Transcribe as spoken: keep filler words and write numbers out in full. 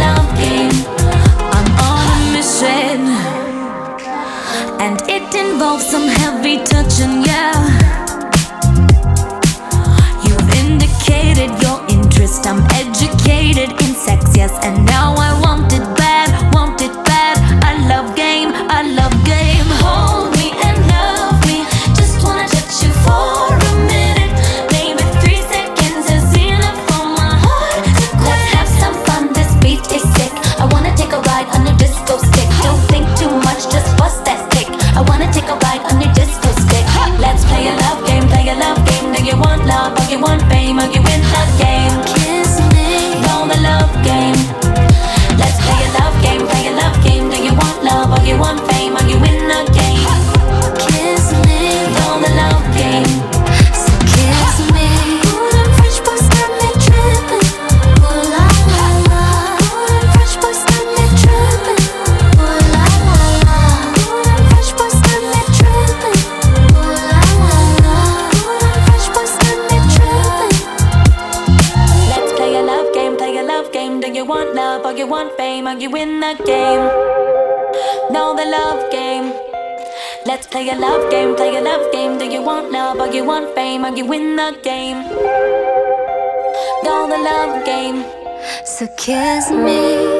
love game. I'm on a mission, and it involves some heavy touching, yeah. You've indicated your interest, I'm educated in sex, yes. And now I want it bad, want it bad. I love game, I love game. Hold me and love me, just wanna touch you for a minute. Maybe three seconds is enough for my heart to quit. Let's have some fun, this beat is sick. I wanna take a ride on your disco stick. Don't think too much, just bust that stick. I wanna take a ride on your disco stick. Let's play a love game, play a love game. Do you want love or you want fame? Or you in the game? Kiss me. Know the love game. Let's play a love game, play a love game. Do you want love or you want fame? Or you in the game? Kiss me. Know the love game. So kiss me. Ooh, them French boys got me tripping. Ooh la la la. Ooh, them French boys got me tripping. Ooh la la la. Ooh, them French boys got me tripping. Ooh la la la. Ooh, them French boys got me tripping. Let's play a love game, play a love game. Do you want love or you want fame? Are you in the game? Know the love game. Let's play a love game, play a love game. Do you want love or you want fame? Are you in the game? Know the love game. So kiss me.